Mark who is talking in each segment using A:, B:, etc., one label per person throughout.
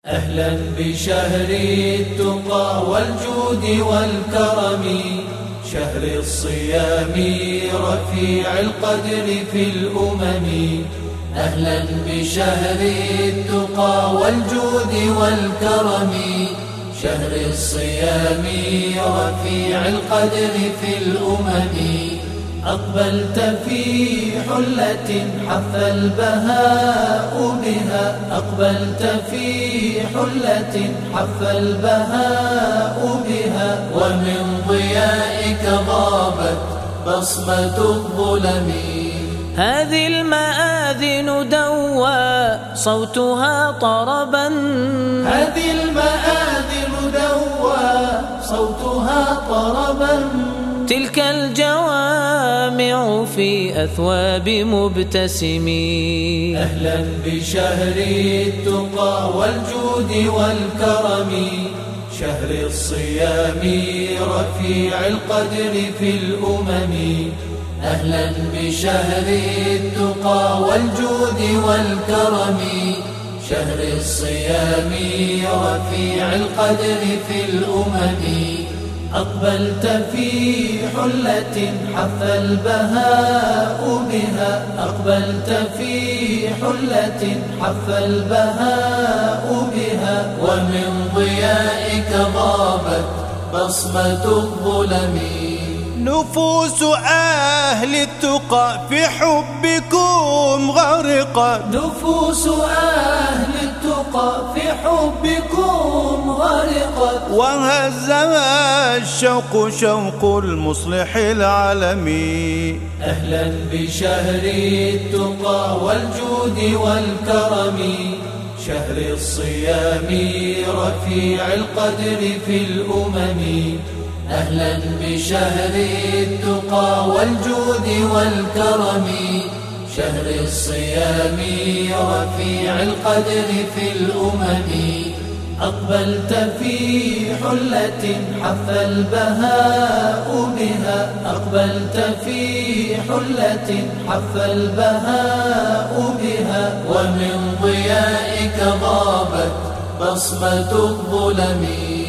A: أهلا بشهر التقى والجود والكرم، شهر الصيام رفيع القدر في الأمم. أهلا بشهر التقى والجود والكرم، شهر الصيام رفيع القدر في الأمم. أقبلت في حلة حف البهاء بها، أقبلت في حلة حف البهاء بها، ومن ضيائك غابت بصمة الظلم.
B: هذه المآذن دوى صوتها طربا،
A: هذه المآذن دوى صوتها طربا،
B: تلك الجوامع في أثواب مبتسمين.
A: أهلا بشهر التقى والجود والكرم، شهر الصيام رفيع القدر في الأمم. أهلا بشهر التقى والجود والكرم، شهر الصيام رفيع القدر في الأمم. أقبلت في حلة حف البهاء بها، أقبلت في حلة حف البهاء بها، ومن ضيائك غابت بصمة الظلم.
C: نفوس أهل التقى في حبكم غرقت،
A: نفوس أهل التقى في حبكم غرقت،
C: وهزها الشوق شوق المصلح العالمي.
A: أهلا بشهر التقى والجود والكرم، شهر الصيام رفيع القدر في الأمم. أهلا بشهر التقى والجود والكرم، شهر الصيام رفيع القدر في الأمم. أقبلت في حلة حف البهاء بها، أقبلت في حلة حف البهاء بها، ومن ضيائك غابت بصمة الظلم.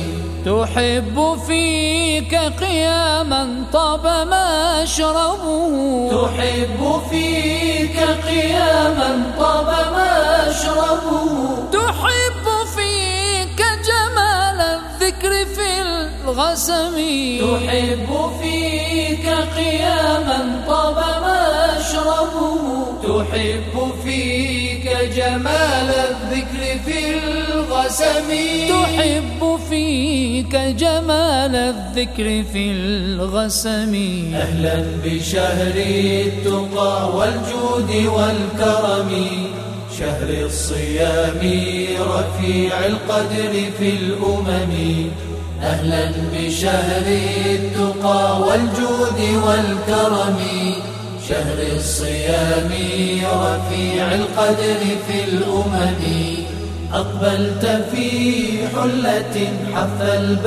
D: تحب فيك قياما طاب مشربه،
A: تحب فيك قياما طاب مشربه،
D: تحب فيك جمال الذكر في الغسم،
A: تحب فيك قياما طاب مشربه، تحب فيك جمال الذكر في الغسم،
D: تحب فيك جمال الذكر في الغسم.
A: أهلا بشهر التقى والجود والكرم، شهر الصيام رفيع القدر في الأمم. أهلا بشهر التقى والجود والكرم، شهر الصيام رفيع القدر في الأمم. أقبلت في حلة حف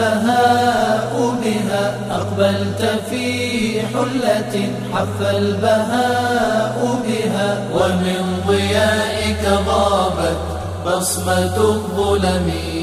A: البهاء بها، أقبلت في حلة حف البهاء بها، ومن ضيائك غابت بصمة الظلم.